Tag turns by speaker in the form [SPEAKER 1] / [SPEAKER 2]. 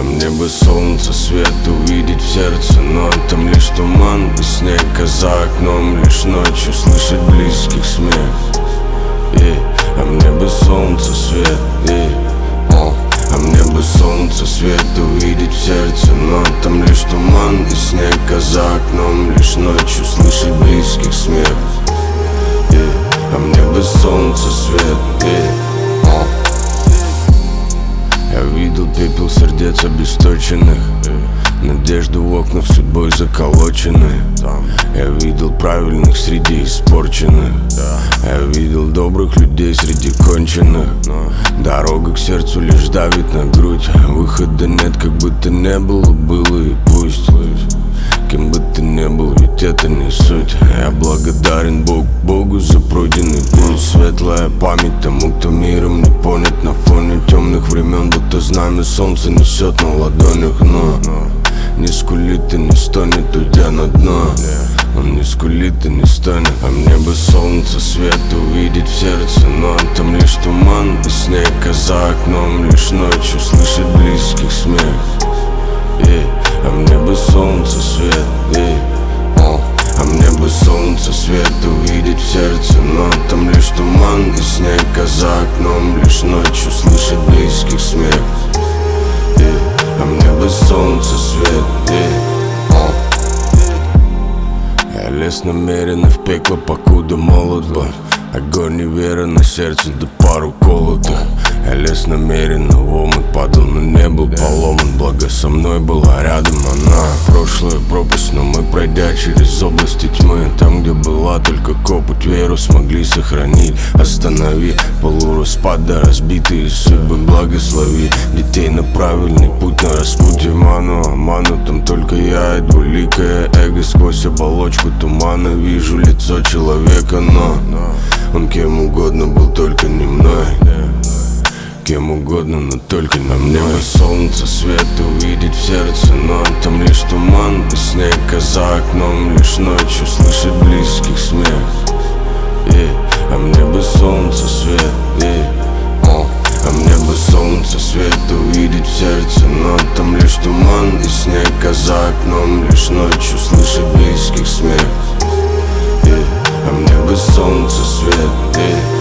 [SPEAKER 1] мне бы солнце, свет увидеть в сердце, но там лишь туман и снег, а за окном лишь ночью слышать близких смех. А мне бы солнце, свет, а мне бы солнце, свет увидеть в сердце, но там лишь туман и снег, а за окном лишь ночью слышать близких смех. А мне бы солнце, свет, Я видел пепел сердец обесточенных, надежду в окнах судьбой заколочены. Я видел правильных среди испорченных, я видел добрых людей среди конченых. Дорога к сердцу лишь давит на грудь, выхода нет, как бы ты не было, было и пусть. Кем бы ты не был, ведь это не суть. Я благодарен Богу за пройденный путь. Светлая память тому, кто миром не понят. На фоне темных времен, будто знамя солнце несет на ладонях. Но не скулит и не стонет, уйдя на дно. Он не скулит и не стонет. А мне бы солнце, свет увидеть в сердце, но там лишь туман и снег, а за окном лишь ночью слышать близких смех. А мне бы солнце, свет, а мне бы солнце, свет увидеть в сердце, но там лишь туман и снег, а за окном лишь ночью слышать близких смех. А мне бы солнце, свет, Я лез намеренно в пекло, покуда молод был. Огонь и вера на сердце, да пару колотых. Я лез намеренно в омут, падал, но не был поломан. Благо со мной была рядом она. Прошлое пропасть, но мы, пройдя через области тьмы, там, где была только копоть, веру смогли сохранить. Останови полураспад, да разбитые судьбы благослови. Детей на правильный путь, на распутье ману там только я и двуликое эго. Сквозь оболочку тумана вижу лицо человека, но он кем угодно был, только не мной. Кем угодно, но только не мне бы солнце, свет увидеть в сердце, но там лишь туман и снег, а за окном лишь ночью слышать близких смех. А мне бы солнце, свет, а мне бы солнце, свет увидеть в сердце, но там лишь туман и снег, а за окном лишь ночью слышать близких смех. А мне бы солнце, свет,